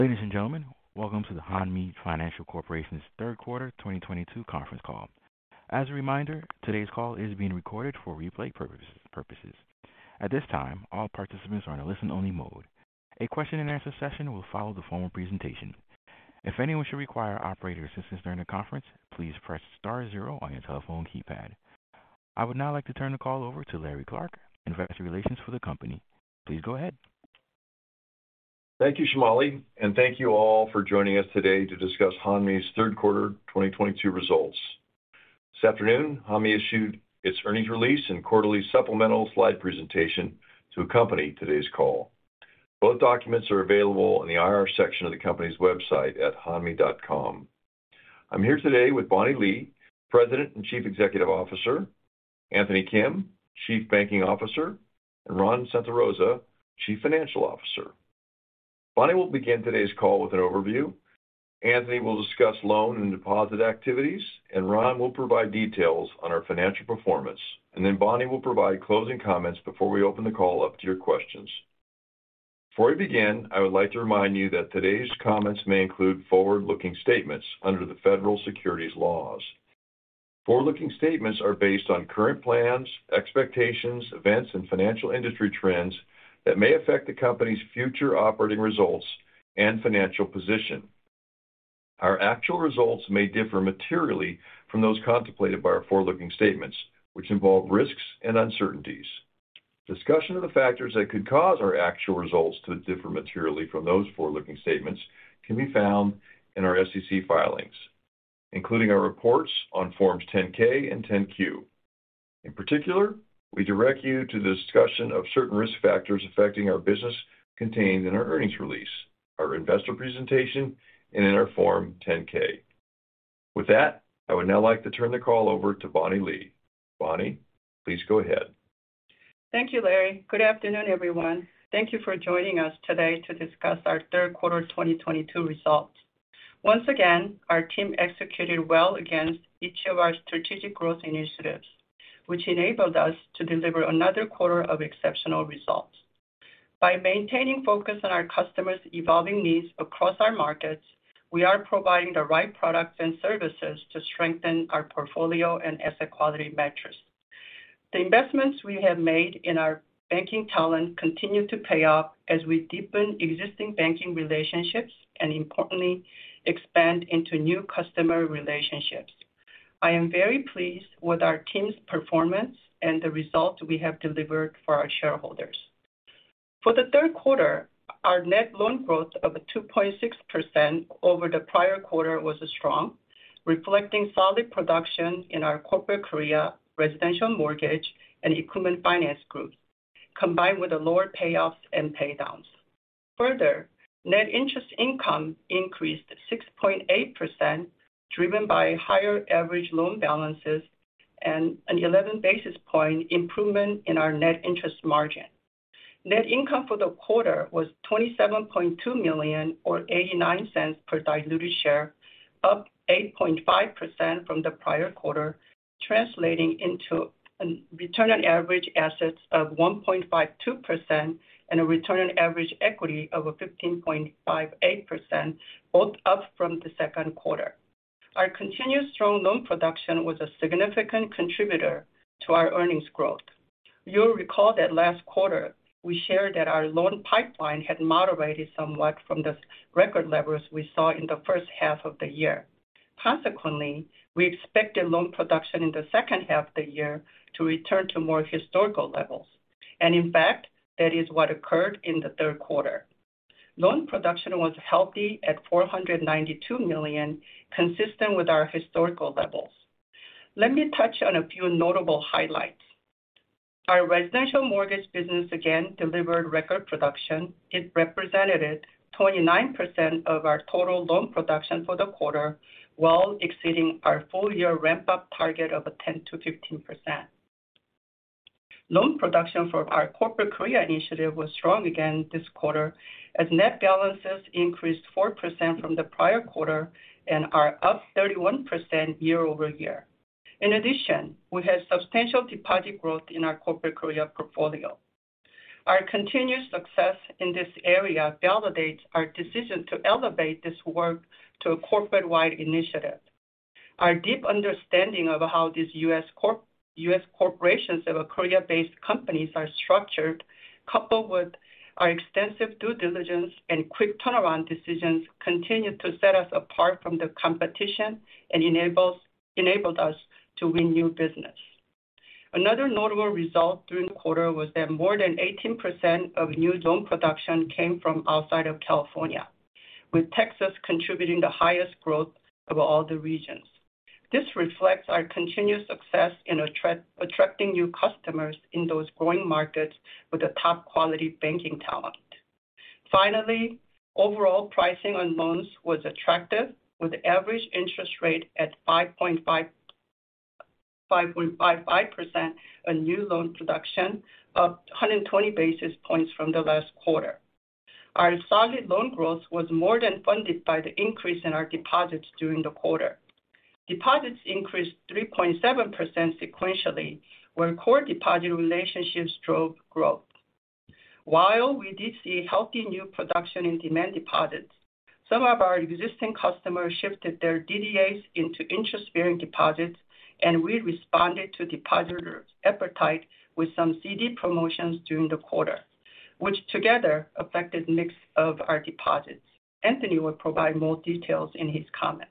Ladies and gentlemen, welcome to the Hanmi Financial Corporation's third quarter 2022 conference call. As a reminder, today's call is being recorded for replay purposes. At this time, all participants are in a listen-only mode. A question-and-answer session will follow the formal presentation. If anyone should require operator assistance during the conference, please press star zero on your telephone keypad. I would now like to turn the call over to Larry Clark, Investor Relations for the company. Please go ahead. Thank you, Shamali, and thank you all for joining us today to discuss Hanmi's third quarter 2022 results. This afternoon, Hanmi issued its earnings release and quarterly supplemental slide presentation to accompany today's call. Both documents are available in the IR section of the company's website at hanmi.com. I'm here today with Bonnie Lee, President and Chief Executive Officer, Anthony Kim, Chief Banking Officer, and Ron Santarosa, Chief Financial Officer. Bonnie will begin today's call with an overview. Anthony will discuss loan and deposit activities, and Ron will provide details on our financial performance. Then Bonnie will provide closing comments before we open the call up to your questions. Before we begin, I would like to remind you that today's comments may include forward-looking statements under the federal securities laws. Forward-looking statements are based on current plans, expectations, events, and financial industry trends that may affect the company's future operating results and financial position. Our actual results may differ materially from those contemplated by our forward-looking statements, which involve risks and uncertainties. Discussion of the factors that could cause our actual results to differ materially from those forward-looking statements can be found in our SEC filings, including our reports on Forms 10-K and 10-Q. In particular, we direct you to the discussion of certain risk factors affecting our business contained in our earnings release, our investor presentation, and in our Form 10-K. With that, I would now like to turn the call over to Bonnie Lee. Bonnie, please go ahead. Thank you, Larry. Good afternoon, everyone. Thank you for joining us today to discuss our third quarter 2022 results. Once again, our team executed well against each of our strategic growth initiatives, which enabled us to deliver another quarter of exceptional results. By maintaining focus on our customers' evolving needs across our markets, we are providing the right products and services to strengthen our portfolio and asset quality metrics. The investments we have made in our banking talent continue to pay off as we deepen existing banking relationships and, importantly, expand into new customer relationships. I am very pleased with our team's performance and the results we have delivered for our shareholders. For the third quarter, our net loan growth of 2.6% over the prior quarter was strong, reflecting solid production in our Corporate Korea, residential mortgage, and equipment finance groups, combined with the lower payoffs and paydowns. Further, net interest income increased 6.8%, driven by higher average loan balances and an 11 basis point improvement in our net interest margin. Net income for the quarter was $27.2 million or 89 cents per diluted share, up 8.5% from the prior quarter, translating into a return on average assets of 1.52% and a return on average equity of 15.58%, both up from the second quarter. Our continued strong loan production was a significant contributor to our earnings growth. You'll recall that last quarter, we shared that our loan pipeline had moderated somewhat from the record levels we saw in the first half of the year. Consequently, we expected loan production in the second half of the year to return to more historical levels. And in fact, that is what occurred in the third quarter. Loan production was healthy at $492 million, consistent with our historical levels. Let me touch on a few notable highlights. Our residential mortgage business again delivered record production. It represented 29% of our total loan production for the quarter, well exceeding our full-year ramp-up target of 10 to 15%. Loan production for our Corporate Korea initiative was strong again this quarter, as net balances increased 4% from the prior quarter and are up 31% year over year. In addition, we had substantial deposit growth in our Corporate Korea portfolio. Our continued success in this area validates our decision to elevate this work to a corporate-wide initiative. Our deep understanding of how these U.S. corporations of Korea-based companies are structured, coupled with our extensive due diligence and quick turnaround decisions, continue to set us apart from the competition and enabled us to win new business. Another notable result during the quarter was that more than 18% of new loan production came from outside of California, with Texas contributing the highest growth of all the regions. This reflects our continued success in attracting new customers in those growing markets with a top quality banking talent. Finally, overall pricing on loans was attractive, with average interest rate at 5.55% on new loan production, up 120 basis points from the last quarter. Our solid loan growth was more than funded by the increase in our deposits during the quarter. Deposits increased 3.7% sequentially, where core deposit relationships drove growth. While we did see healthy new production in demand deposits, some of our existing customers shifted their DDAs into interest-bearing deposits, and we responded to depositors' appetite with some CD promotions during the quarter, which together affected the mix of our deposits. Anthony will provide more details in his comments.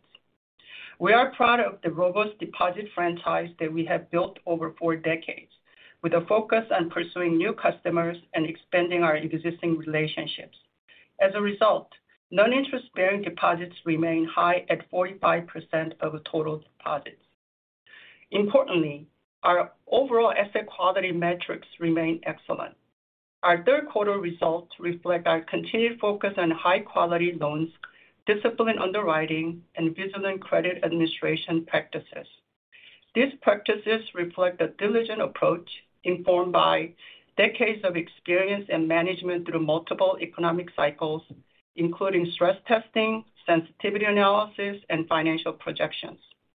We are proud of the robust deposit franchise that we have built over 4 decades, with a focus on pursuing new customers and expanding our existing relationships. As a result, non-interest-bearing deposits remain high at 45% of total deposits. Importantly, our overall asset quality metrics remain excellent. Our third quarter results reflect our continued focus on high-quality loans, disciplined underwriting, and vigilant credit administration practices. These practices reflect a diligent approach informed by decades of experience and management through multiple economic cycles, including stress testing, sensitivity analysis, and financial projections.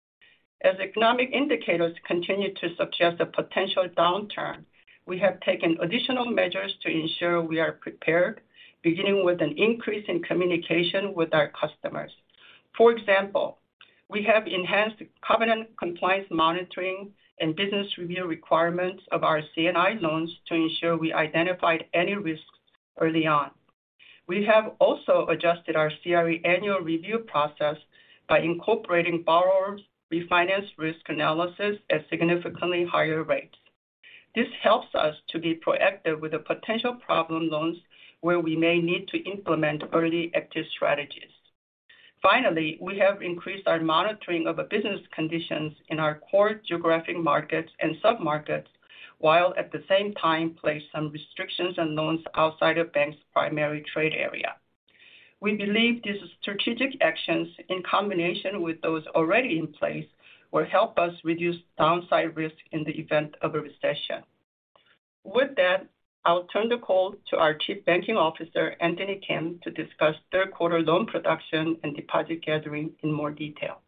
As economic indicators continue to suggest a potential downturn, we have taken additional measures to ensure we are prepared, beginning with an increase in communication with our customers. For example, we have enhanced covenant compliance monitoring and business review requirements of our C&I loans to ensure we identified any risks early on. We have also adjusted our CRE annual review process by incorporating borrowers' refinance risk analysis at significantly higher rates. This helps us to be proactive with the potential problem loans where we may need to implement early active strategies. Finally, we have increased our monitoring of business conditions in our core geographic markets and submarkets, while at the same time place some restrictions on loans outside of bank's primary trade area. We believe these strategic actions, in combination with those already in place, will help us reduce downside risk in the event of a recession. With that, I'll turn the call to our Chief Banking Officer, Anthony Kim, to discuss third quarter loan production and deposit gathering in more detail.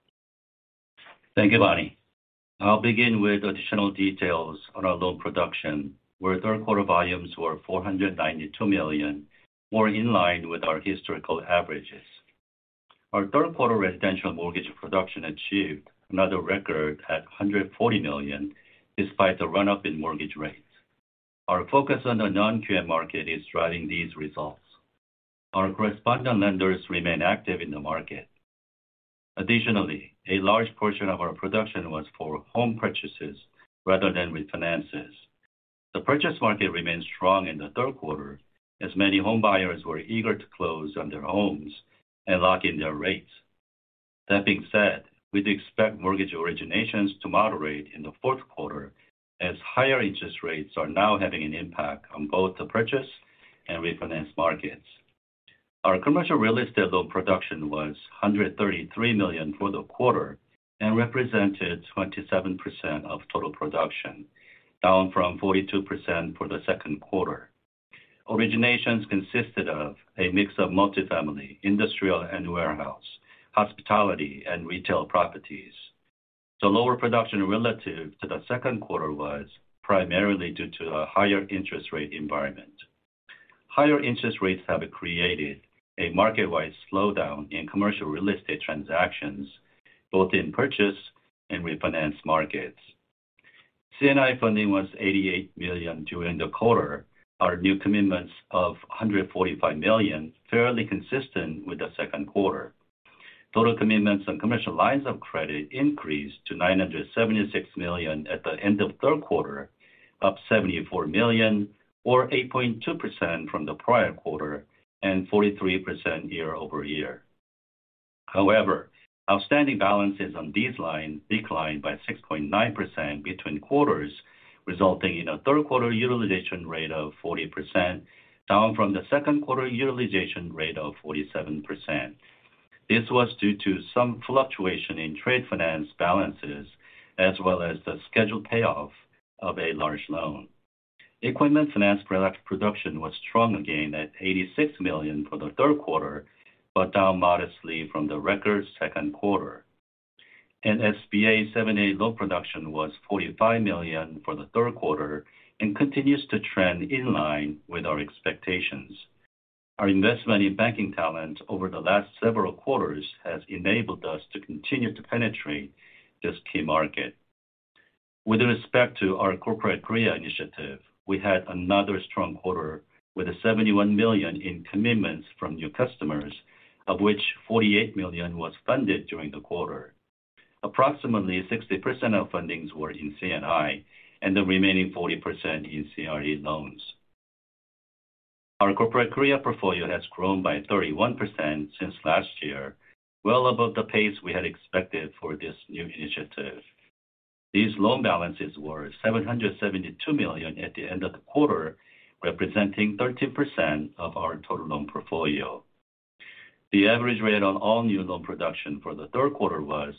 Thank you, Bonnie. I'll begin with additional details on our loan production, where third quarter volumes were $492 million, more in line with our historical averages. Our third quarter residential mortgage production achieved another record at $140 million, despite the run-up in mortgage rates. Our focus on the non-QM market is driving these results. Our correspondent lenders remain active in the market. Additionally, a large portion of our production was for home purchases rather than refinances. The purchase market remained strong in the third quarter, as many home buyers were eager to close on their homes and lock in their rates. That being said, we'd expect mortgage originations to moderate in the fourth quarter, as higher interest rates are now having an impact on both the purchase and refinance markets. Our commercial real estate loan production was $133 million for the quarter and represented 27% of total production, down from 42% for the second quarter. Originations consisted of a mix of multifamily, industrial and warehouse, hospitality, and retail properties. The lower production relative to the second quarter was primarily due to a higher interest rate environment. higher interest rates have created a market-wide slowdown in commercial real estate transactions, both in purchase and refinance markets. C&I funding was $88 million during the quarter. Our new commitments of $145 million, fairly consistent with the second quarter. Total commitments on commercial lines of credit increased to $976 million at the end of third quarter, up $74 million, or 8.2% from the prior quarter and 43% year-over-year. However, outstanding balances on these lines declined by 6.9% between quarters, resulting in a third quarter utilization rate of 40%, down from the second quarter utilization rate of 47%. This was due to some fluctuation in trade finance balances, as well as the scheduled payoff of a large loan. Equipment finance production was strong again at $86 million for the third quarter, but down modestly from the record second quarter. And SBA 7(a) loan production was $45 million for the third quarter and continues to trend in line with our expectations. Our investment in banking talent over the last several quarters has enabled us to continue to penetrate this key market. With respect to our Corporate Korea initiative, we had another strong quarter with $71 million in commitments from new customers, of which $48 million was funded during the quarter. Approximately 60% of fundings were in C&I, and the remaining 40% in CRE loans. Our Corporate Korea portfolio has grown by 31% since last year, well above the pace we had expected for this new initiative. These loan balances were $772 million at the end of the quarter, representing 13% of our total loan portfolio. The average rate on all new loan production for the third quarter was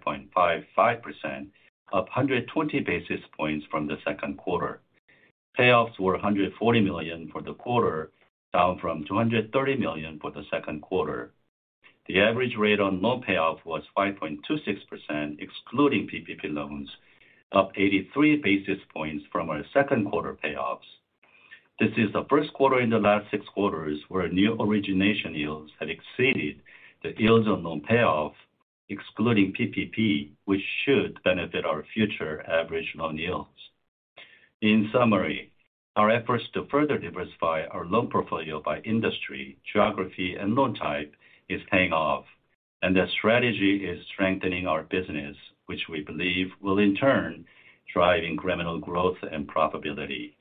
5.55%, up 120 basis points from the second quarter. Payoffs were $140 million for the quarter, down from $230 million for the second quarter. The average rate on loan payoff was 5.26%, excluding PPP loans, up 83 basis points from our second quarter payoffs. This is the first quarter in the last 6 quarters where new origination yields have exceeded the yields on loan payoff, excluding PPP, which should benefit our future average loan yields. In summary, our efforts to further diversify our loan portfolio by industry, geography, and loan type is paying off, and that strategy is strengthening our business, which we believe will in turn drive incremental growth and profitability.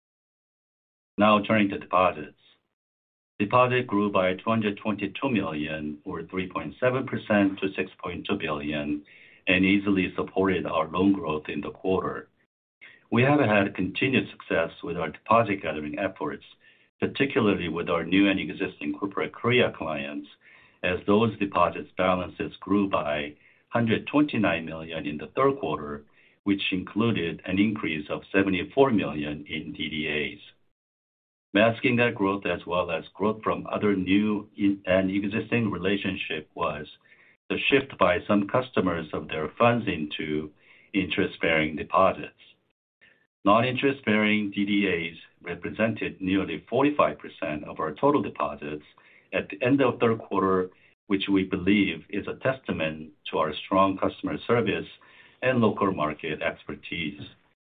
Now turning to deposits. Deposit grew by $222 million, or 3.7% to $6.2 billion, and easily supported our loan growth in the quarter. We have had continued success with our deposit gathering efforts, particularly with our new and existing Corporate Korea clients, as those deposits balances grew by $129 million in the third quarter, which included an increase of $74 million in DDAs. Masking that growth as well as growth from other new and existing relationship was the shift by some customers of their funds into interest-bearing deposits. Non-interest-bearing DDAs represented nearly 45% of our total deposits at the end of third quarter, which we believe is a testament to our strong customer service and local market expertise.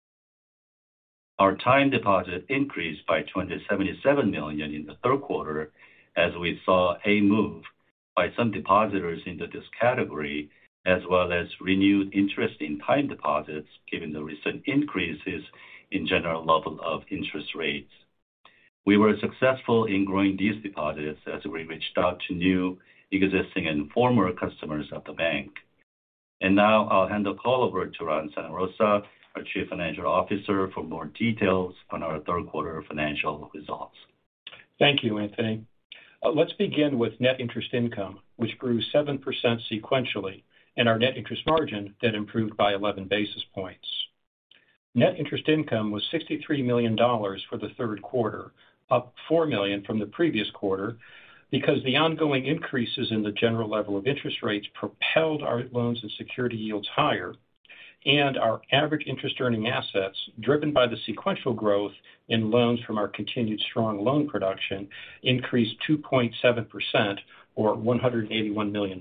Our time deposit increased by $277 million in the third quarter, as we saw a move by some depositors into this category, as well as renewed interest in time deposits, given the recent increases in general level of interest rates. We were successful in growing these deposits as we reached out to new, existing, and former customers of the bank. And now I'll hand the call over to Ron Santarosa, our Chief Financial Officer, for more details on our third quarter financial results. Thank you, Anthony. Let's begin with net interest income, which grew 7% sequentially, and our net interest margin that improved by 11 basis points. Net interest income was $63 million for the third quarter, up $4 million from the previous quarter, because the ongoing increases in the general level of interest rates propelled our loans and security yields higher, and our average interest-earning assets, driven by the sequential growth in loans from our continued strong loan production, increased 2.7%, or $181 million.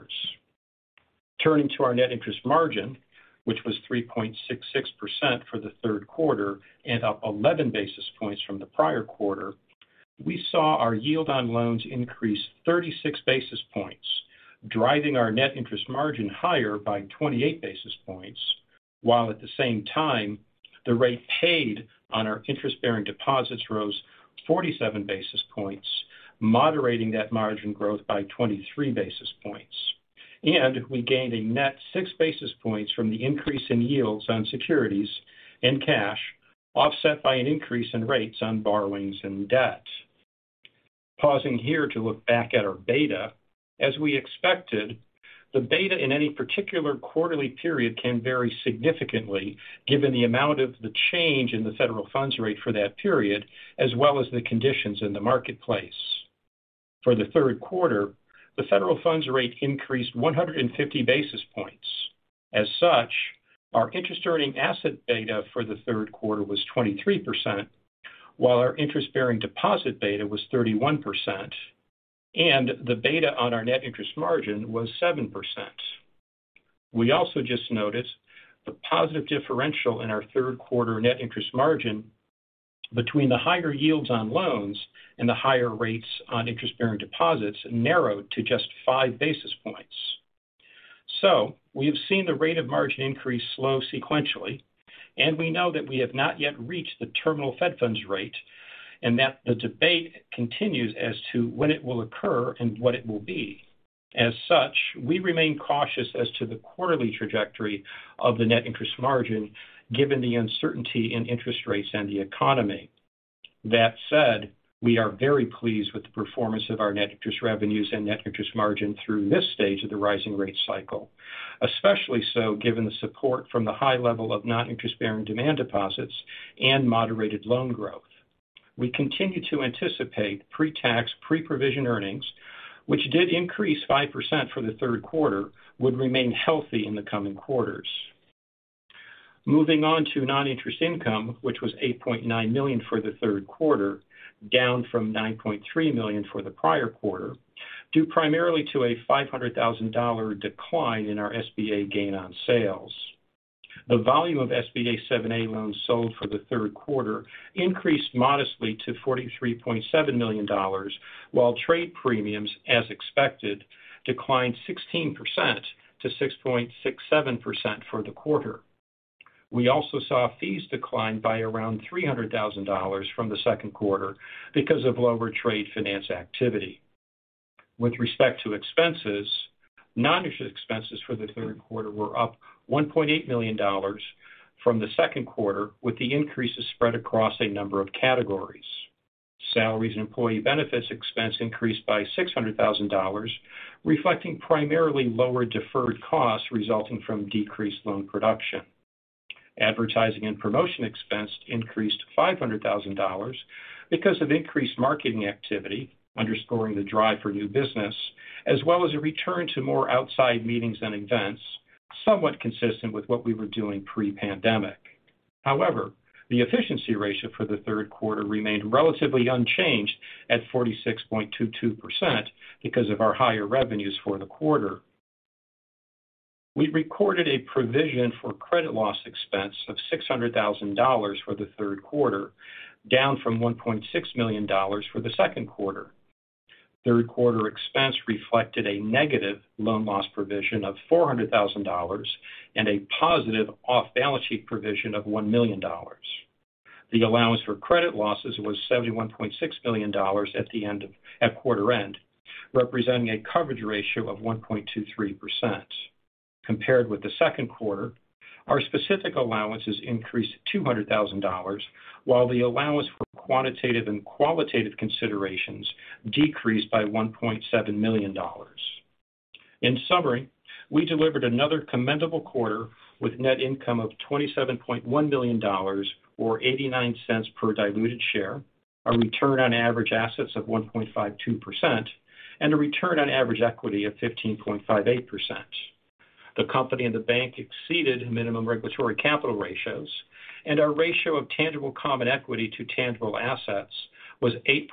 Turning to our net interest margin, which was 3.66% for the third quarter and up 11 basis points from the prior quarter, we saw our yield on loans increase 36 basis points, driving our net interest margin higher by 28 basis points, while at the same time, the rate paid on our interest-bearing deposits rose 47 basis points, moderating that margin growth by 23 basis points. And we gained a net 6 basis points from the increase in yields on securities and cash, offset by an increase in rates on borrowings and debt. Pausing here to look back at our beta, as we expected, the beta in any particular quarterly period can vary significantly given the amount of the change in the federal funds rate for that period, as well as the conditions in the marketplace. For the third quarter, the federal funds rate increased 150 basis points. As such, our interest-earning asset beta for the third quarter was 23%, while our interest-bearing deposit beta was 31%, and the beta on our net interest margin was 7%. We also just noted the positive differential in our third quarter net interest margin between the higher yields on loans and the higher rates on interest-bearing deposits narrowed to just 5 basis points. So we have seen the rate of margin increase slow sequentially, and we know that we have not yet reached the terminal Fed funds rate, and that the debate continues as to when it will occur and what it will be. As such, we remain cautious as to the quarterly trajectory of the net interest margin, given the uncertainty in interest rates and the economy. That said, we are very pleased with the performance of our net interest revenues and net interest margin through this stage of the rising rate cycle, especially so given the support from the high level of non-interest-bearing demand deposits and moderated loan growth. We continue to anticipate pre-tax, pre-provision earnings, which did increase 5% for the third quarter, would remain healthy in the coming quarters. Moving on to non-interest income, which was $8.9 million for the third quarter, down from $9.3 million for the prior quarter, due primarily to a $500,000 decline in our SBA gain on sales. The volume of SBA 7A loans sold for the third quarter increased modestly to $43.7 million, while trade premiums, as expected, declined 16% to 6.67% for the quarter. We also saw fees decline by around $300,000 from the second quarter because of lower trade finance activity. With respect to expenses, non-interest expenses for the third quarter were up $1.8 million from the second quarter, with the increases spread across a number of categories. Salaries and employee benefits expense increased by $600,000, reflecting primarily lower deferred costs resulting from decreased loan production. Advertising and promotion expense increased $500,000 because of increased marketing activity, underscoring the drive for new business, as well as a return to more outside meetings and events, somewhat consistent with what we were doing pre-pandemic. However, the efficiency ratio for the third quarter remained relatively unchanged at 46.22% because of our higher revenues for the quarter. We recorded a provision for credit loss expense of $600,000 for the third quarter, down from $1.6 million for the second quarter. Third quarter expense reflected a negative loan loss provision of $400,000 and a positive off-balance sheet provision of $1 million. The allowance for credit losses was $71.6 million at quarter end, representing a coverage ratio of 1.23%. Compared with the second quarter, our specific allowances increased $200,000, while the allowance for quantitative and qualitative considerations decreased by $1.7 million. In summary, we delivered another commendable quarter with net income of $27.1 million, or 89 cents per diluted share, a return on average assets of 1.52%, and a return on average equity of 15.58%. The company and the bank exceeded minimum regulatory capital ratios, and our ratio of tangible common equity to tangible assets was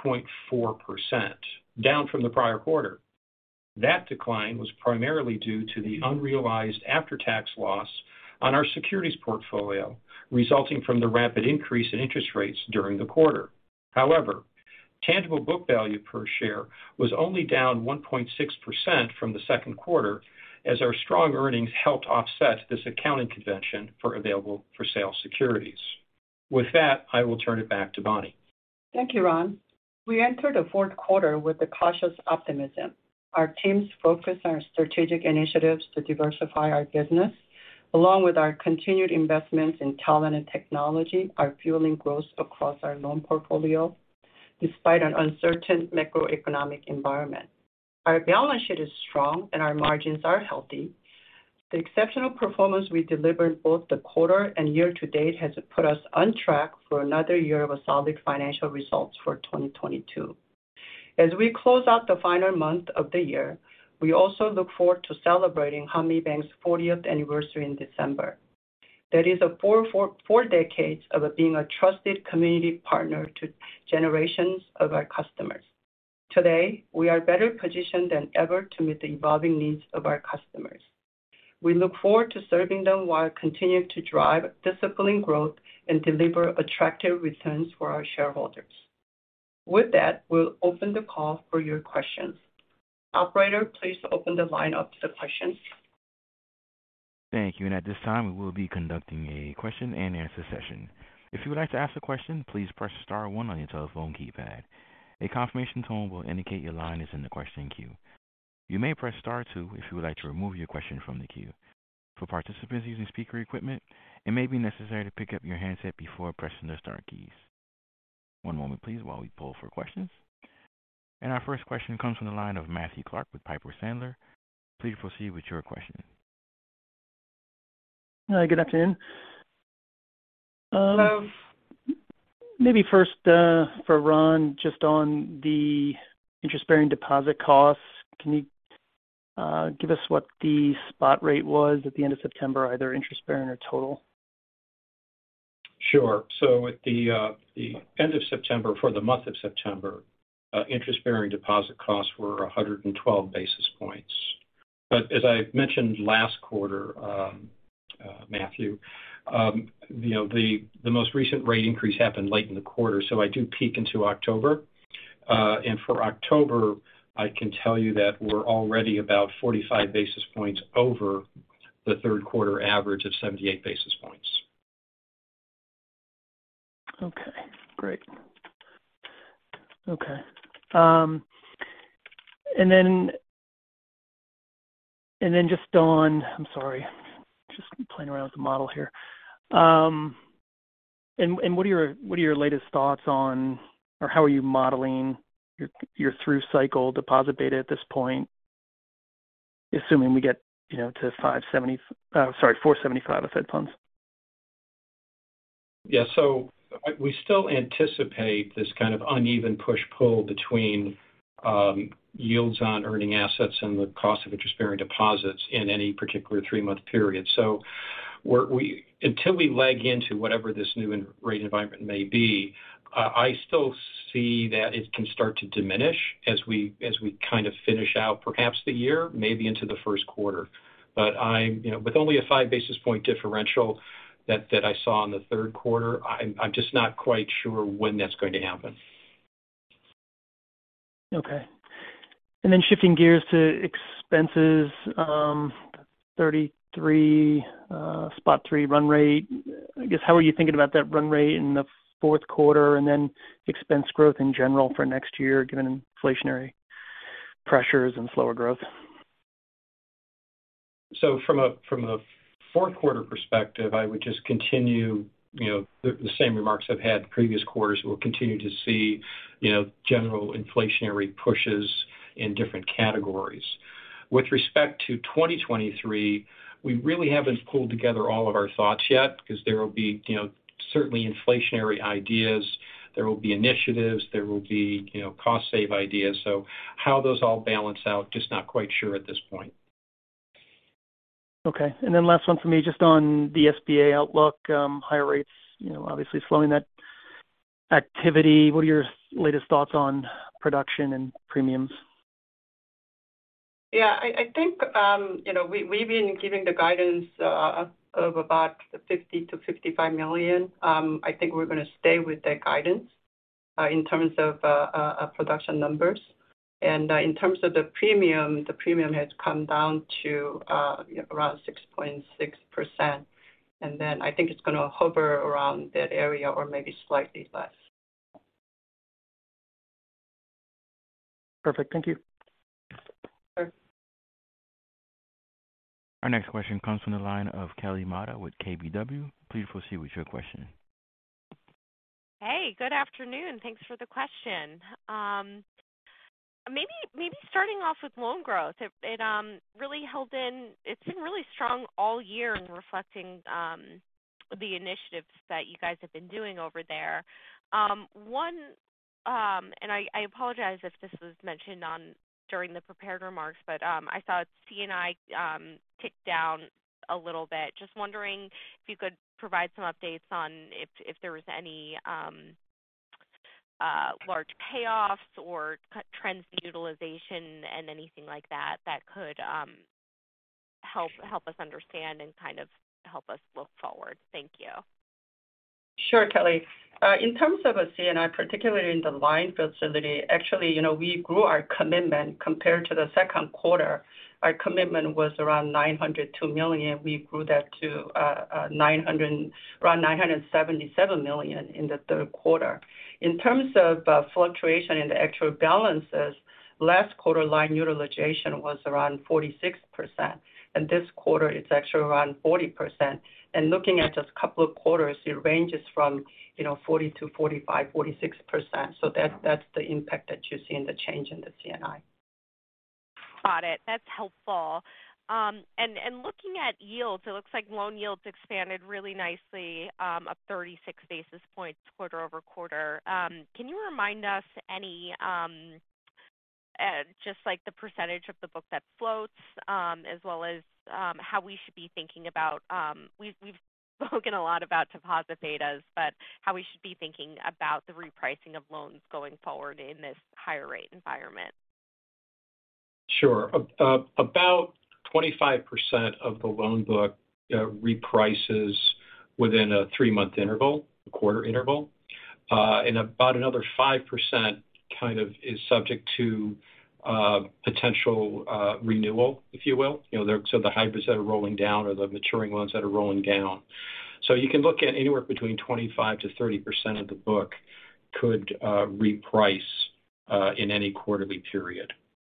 8.4%, down from the prior quarter. That decline was primarily due to the unrealized after-tax loss on our securities portfolio, resulting from the rapid increase in interest rates during the quarter. However, tangible book value per share was only down 1.6% from the second quarter, as our strong earnings helped offset this accounting convention for available-for-sale securities. With that, I will turn it back to Bonnie. Thank you, Ron. We entered the fourth quarter with a cautious optimism. Our team's focus on strategic initiatives to diversify our business, along with our continued investments in talent and technology, are fueling growth across our loan portfolio, despite an uncertain macroeconomic environment. Our balance sheet is strong and our margins are healthy. The exceptional performance we delivered both the quarter and year to date has put us on track for another year of solid financial results for 2022. As we close out the final month of the year, we also look forward to celebrating Hanmi Bank's 40th anniversary in December. That is four decades of being a trusted community partner to generations of our customers. Today, we are better positioned than ever to meet the evolving needs of our customers. We look forward to serving them while continuing to drive disciplined growth and deliver attractive returns for our shareholders. With that, we'll open the call for your questions. Operator, please open the line up to the questions. Thank you. And at this time, we will be conducting a question and answer session. If you would like to ask a question, please press star one on your telephone keypad. A confirmation tone will indicate your line is in the question queue. You may press star two if you would like to remove your question from the queue. For participants using speaker equipment, it may be necessary to pick up your handset before pressing the star keys. One moment, please, while we pull for questions. And our first question comes from the line of Matthew Clark with Piper Sandler. Please proceed with your question. Hi, good afternoon. Hello. Maybe first for Ron, just on the interest-bearing deposit costs, can you give us what the spot rate was at the end of September, either interest-bearing or total? Sure. So at the end of September, for the month of September, interest-bearing deposit costs were 112 basis points. But as I mentioned last quarter, Matthew, the most recent rate increase happened late in the quarter, so I do peek into October. And for October, I can tell you that we're already about 45 basis points over the third quarter average of 78 basis points. Okay, great. Okay. And then just on, I'm sorry, just playing around with the model here. And what are your latest thoughts on, or how are you modeling your through cycle deposit beta at this point, assuming we get to 475 of Fed funds? Yeah, so we still anticipate this kind of uneven push-pull between yields on earning assets and the cost of interest-bearing deposits in any particular 3-month period. So until we leg into whatever this new rate environment may be, I still see that it can start to diminish as we kind of finish out perhaps the year, maybe into the first quarter. But with only a 5 basis point differential that I saw in the third quarter, I'm just not quite sure when that's going to happen. Okay. And then shifting gears to expenses, 33 spot 3 run rate. I guess, how are you thinking about that run rate in the fourth quarter, and then expense growth in general for next year, given inflationary pressures and slower growth? So from a fourth quarter perspective, I would just continue, the same remarks I've had in previous quarters. We'll continue to see, general inflationary pushes in different categories. With respect to 2023, we really haven't pulled together all of our thoughts yet, because there will be, certainly inflationary ideas, there will be initiatives, there will be, cost save ideas. So how those all balance out, just not quite sure at this point. Okay. And then last one for me, just on the SBA outlook, higher rates, obviously slowing that activity. What are your latest thoughts on production and premiums? Yeah, I think, we've been giving the guidance of about $50 to $55 million. I think we're going to stay with that guidance in terms of production numbers. And in terms of the premium has come down to around 6.6%. And then I think it's going to hover around that area or maybe slightly less. Perfect. Thank you. Sure. Our next question comes from the line of Kelly Motta with KBW. Please proceed with your question. Hey, good afternoon. Thanks for the question. Maybe starting off with loan growth. It really held in. It's been really strong all year and reflecting the initiatives that you guys have been doing over there. And I apologize if this was mentioned during the prepared remarks, but I saw C&I tick down a little bit. Just wondering if you could provide some updates on if there was any large payoffs or trends in utilization and anything like that could help us understand and kind of help us look forward. Thank you. Sure, Kelly. In terms of a C&I, particularly in the line facility, actually, we grew our commitment compared to the second quarter. Our commitment was around $902 million. We grew that to around $977 million in the third quarter. In terms of fluctuation in the actual balances, last quarter line utilization was around 46%, and this quarter it's actually around 40%. And looking at just a couple of quarters, it ranges from 40 to 45, 46%. So that's the impact that you see in the change in the C&I. Got it. That's helpful. And looking at yields, it looks like loan yields expanded really nicely, up 36 basis points quarter over quarter. Can you remind us any, just like the percentage of the book that floats, as well as how we should be thinking about, we've spoken a lot about deposit betas, but how we should be thinking about the repricing of loans going forward in this higher rate environment? Sure. About 25% of the loan book reprices within a 3-month interval, a quarter interval, and about another 5% kind of is subject to potential renewal, if you will. So the hybrids that are rolling down or the maturing ones that are rolling down. So you can look at anywhere between 25 to 30% of the book could reprice in any quarterly period.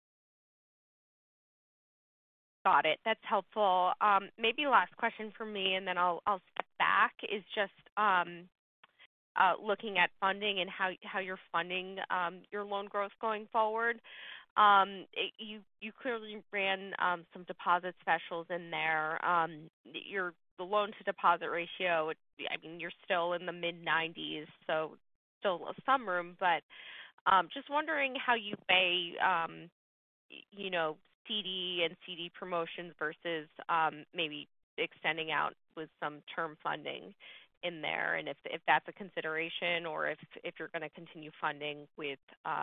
Got it. That's helpful. Maybe last question from me, and then I'll step back, is just looking at funding and how you're funding your loan growth going forward. You clearly ran some deposit specials in there. The loan to deposit ratio, you're still in the mid-90s, so still some room, but just wondering how you weigh, CD and CD promotions versus maybe extending out with some term funding in there, and if that's a consideration, or if you're going to continue funding with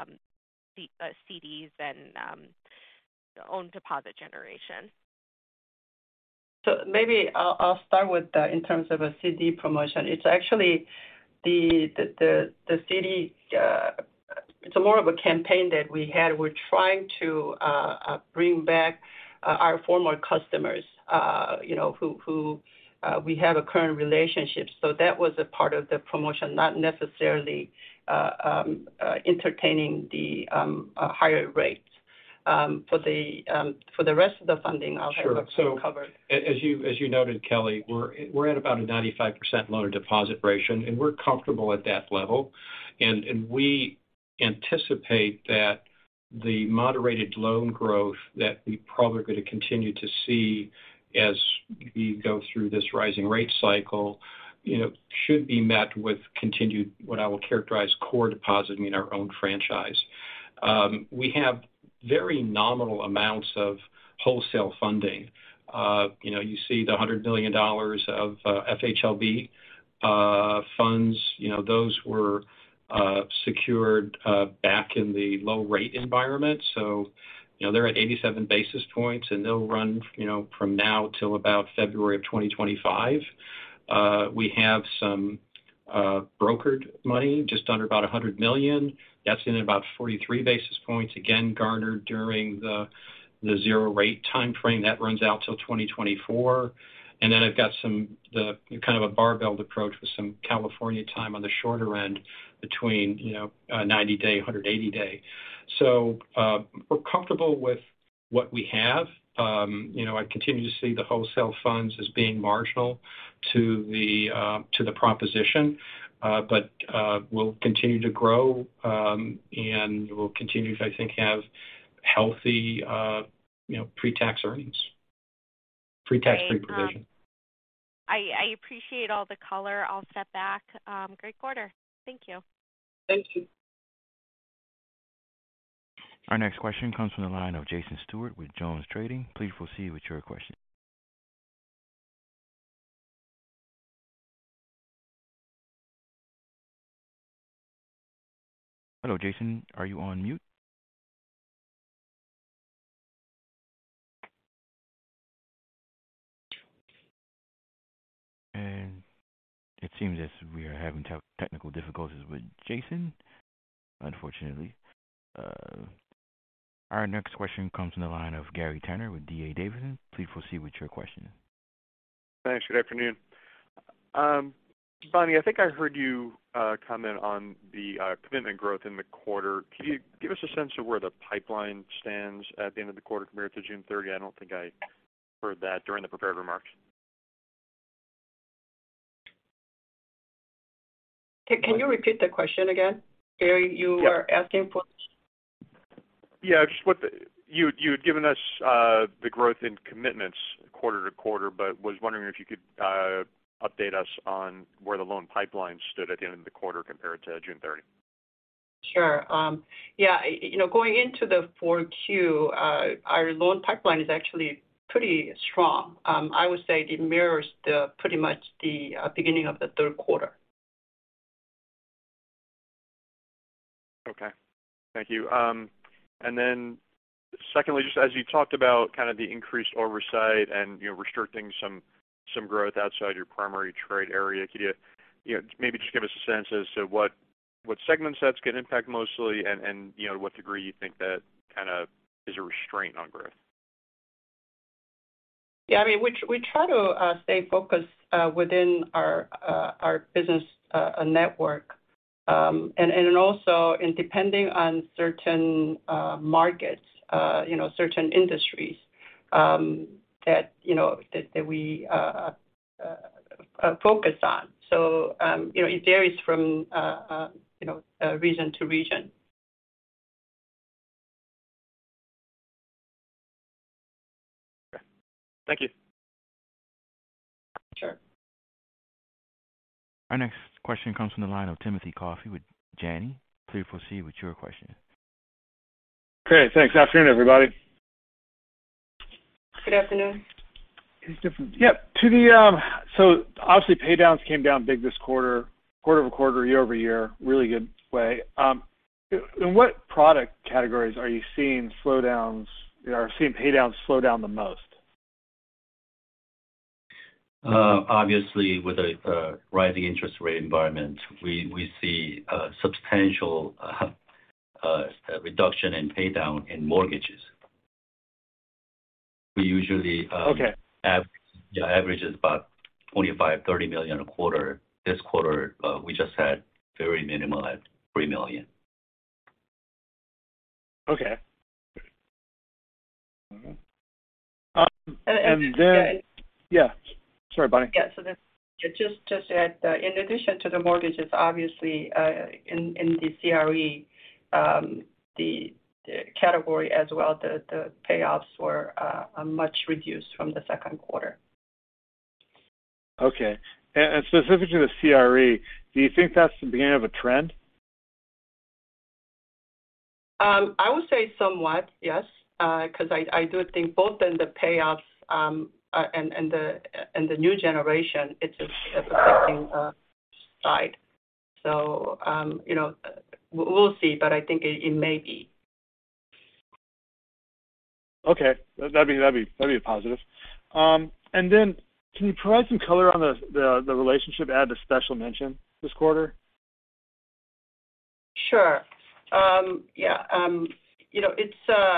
CDs and own deposit generation. So maybe I'll start with in terms of a CD promotion. It's actually the CD. It's more of a campaign that we had. We're trying to bring back our former customers, who we have a current relationship. So that was a part of the promotion, not necessarily entertaining the higher rates. For the rest of the funding, I'll have it covered. As you noted, Kelly, we're at about a 95% loan to deposit ratio, and we're comfortable at that level, and we anticipate that the moderated loan growth that we probably are going to continue to see as we go through this rising rate cycle, should be met with continued, what I will characterize, core deposit, our own franchise. We have very nominal amounts of wholesale funding. You see the $100 million of FHLB funds. Those were secured back in the low rate environment. So, they're at 87 basis points, and they'll run, from now till about February of 2025. We have some brokered money, just under about $100 million. That's in about 43 basis points, again garnered during the zero rate time frame. That runs out till 2024. And then I've got kind of a barbelled approach with some California time on the shorter end between 90-day, 180-day. So we're comfortable with what we have. I continue to see the wholesale funds as being marginal to the proposition, but we'll continue to grow, and we'll continue to, I think, have healthy, pre-tax earnings, pre-tax, pre-provision. I appreciate all the color. I'll step back. Great quarter. Thank you. Thank you. Our next question comes from the line of Jason Stewart with Jones Trading. Please proceed with your question. Hello, Jason. Are you on mute? And it seems as we are having technical difficulties with Jason, unfortunately. Our next question comes from the line of Gary Tenner with D.A. Davidson. Please proceed with your question. Thanks. Good afternoon. Bonnie, I think I heard you comment on the commitment growth in the quarter. Can you give us a sense of where the pipeline stands at the end of the quarter compared to June 30? I don't think I heard that during the prepared remarks. Can you repeat the question again? Gary, you are asking for... Yeah, just you had given us the growth in commitments quarter to quarter, but was wondering if you could update us on where the loan pipeline stood at the end of the quarter compared to June 30. Sure. Going into the 4Q, our loan pipeline is actually pretty strong. I would say it mirrors pretty much the beginning of the third quarter. Okay. Thank you. And then secondly, just as you talked about kind of the increased oversight and, restricting some growth outside your primary trade area, could you, maybe just give us a sense as to what segments that's going to impact mostly and to what degree you think that kind of is a restraint on growth? Yeah, I mean, we try to stay focused within our business network. And also, depending on certain markets, certain industries that we focus on. So, it varies from region to region. Okay. Thank you. Sure. Our next question comes from the line of Timothy Coffey with Janney. Please proceed with your question. Great. Thanks. Afternoon, everybody. Good afternoon. Yep. So obviously pay downs came down big this quarter over quarter, year over year, really good way. In what product categories are you seeing slowdowns, seeing pay downs slow down the most? Obviously, with a rising interest rate environment, we see a substantial reduction in pay down in mortgages. We usually average is about $25-30 million a quarter. This quarter, we just had very minimal at $3 million. Sorry, Bonnie. Yeah. So just to add, in addition to the mortgages, obviously, in the CRE, the category as well, the payoffs were much reduced from the second quarter. Okay. And specific to the CRE, do you think that's the beginning of a trend? I would say somewhat, yes. because I do think both in the payoffs and the new generation, it's affecting side. So we'll see, but I think it may be. Okay, that'd be a positive. And then, can you provide some color on the relationship added to special mention this quarter? Sure. It's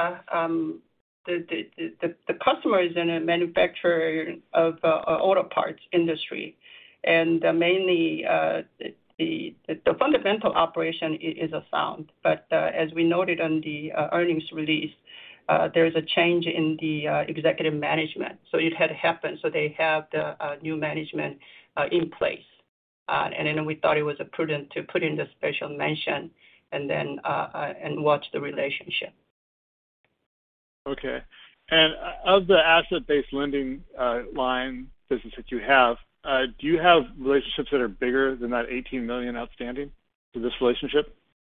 the customer is in a manufacturer of auto parts industry, and mainly the fundamental operation is sound. But as we noted on the earnings release, there's a change in the executive management. So it had happened. So they have the new management in place. And then we thought it was prudent to put in the special mention and then and watch the relationship. Okay. And of the asset-based lending line business that you have, do you have relationships that are bigger than that $18 million outstanding for this relationship?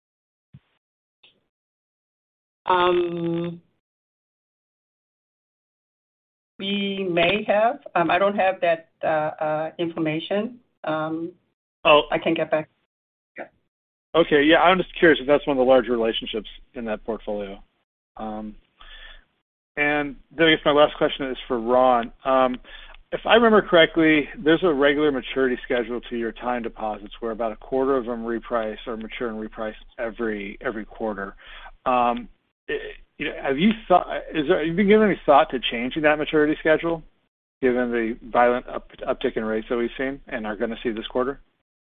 We may have. I don't have that information. I can get back. Yeah. Okay. Yeah, I'm just curious if that's one of the larger relationships in that portfolio. And then I guess my last question is for Ron. If I remember correctly, there's a regular maturity schedule to your time deposits where about a quarter of them reprice or mature and reprice every quarter. Have you been given any thought to changing that maturity schedule, given the violent uptick in rates that we've seen and are going to see this quarter?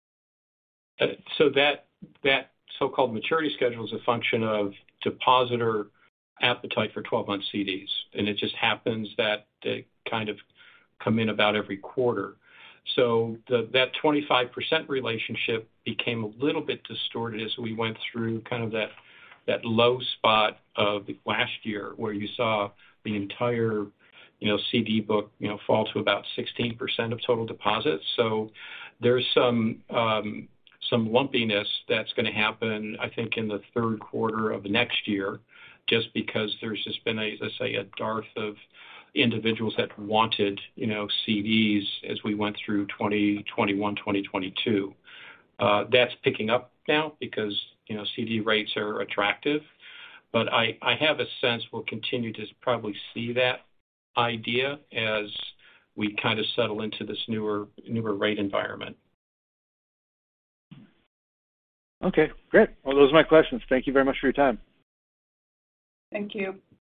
So that so-called maturity schedule is a function of depositor appetite for 12-month CDs, and it just happens that they kind of come in about every quarter. So that 25% relationship became a little bit distorted as we went through kind of that low spot of last year, where you saw the entire CD book fall to about 16% of total deposits. So there's some lumpiness that's going to happen, I think, in the third quarter of next year, just because there's just been a dearth of individuals that wanted CDs as we went through 2021, 2022. That's picking up now because CD rates are attractive, but I have a sense we'll continue to probably see that idea as we kind of settle into this newer rate environment. Okay, great. Well, those are my questions. Thank you very much for your time. Thank you.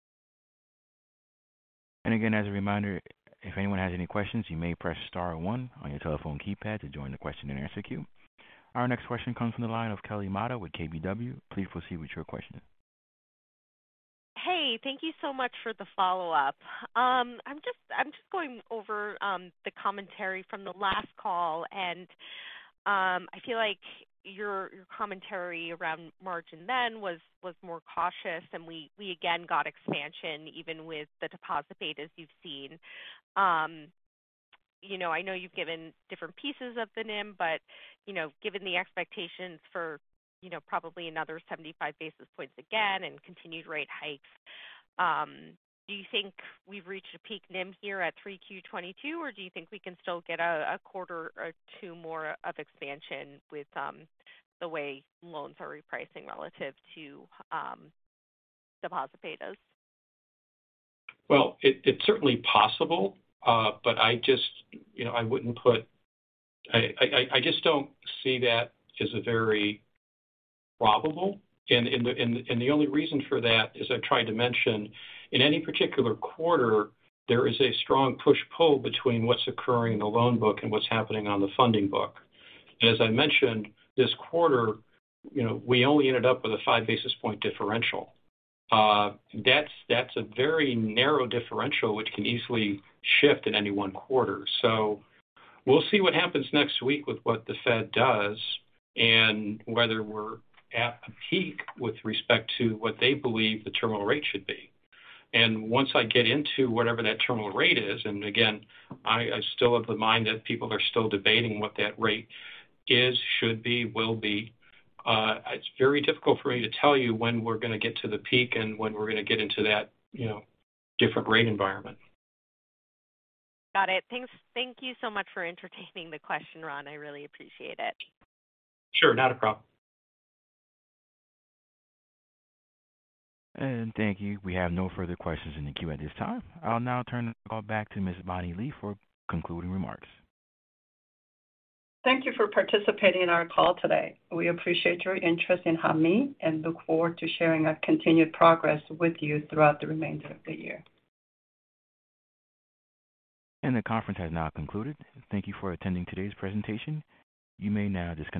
And again, as a reminder, if anyone has any questions, you may press star 1 on your telephone keypad to join the question and answer queue. Our next question comes from the line of Kelly Motta with KBW. Please proceed with your question. Hey, thank you so much for the follow-up. I'm just going over the commentary from the last call, and I feel like your commentary around margin then was more cautious, and we again got expansion even with the deposit betas you've seen. I know you've given different pieces of the NIM, but given the expectations for probably another 75 basis points again and continued rate hikes, do you think we've reached a peak NIM here at 3Q22, or do you think we can still get a quarter or two more of expansion with the way loans are repricing relative to deposit betas? Well, it's certainly possible, but I just, I wouldn't put. I just don't see that as a very probable. And the only reason for that is I tried to mention, in any particular quarter, there is a strong push-pull between what's occurring in the loan book and what's happening on the funding book. And as I mentioned, this quarter, we only ended up with a 5 basis point differential. That's a very narrow differential, which can easily shift in any one quarter. So we'll see what happens next week with what the Fed does and whether we're at a peak with respect to what they believe the terminal rate should be. And once I get into whatever that terminal rate is, and again, I still have the mind that people are still debating what that rate is, should be, will be. It's very difficult for me to tell you when we're going to get to the peak and when we're going to get into different rate environment. Got it. Thank you so much for entertaining the question, Ron. I really appreciate it. Sure, not a problem. And thank you. We have no further questions in the queue at this time. I'll now turn the call back to Ms. Bonnie Lee for concluding remarks. Thank you for participating in our call today. We appreciate your interest in Hanmi and look forward to sharing our continued progress with you throughout the remainder of the year. And the conference has now concluded. Thank you for attending today's presentation. You may now disconnect.